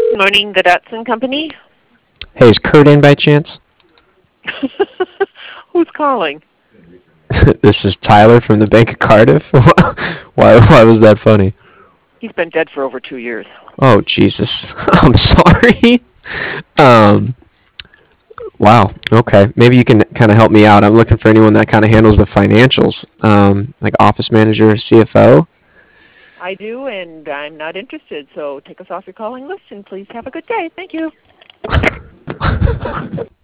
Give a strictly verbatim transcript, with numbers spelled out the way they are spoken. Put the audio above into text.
Morning, the Datsun Company. Hey, is Kurt in by chance? Who's calling? This is Tyler from the Bank of Cardiff. why? Why was that funny? He's been dead for over two years. Oh Jesus, I'm sorry. Um, wow. Okay, maybe you can kind of help me out. I'm looking for anyone that kind of handles the financials, um, like office manager, C F O. I do, and I'm not interested, so take us off your calling list and please have a good day. Thank you.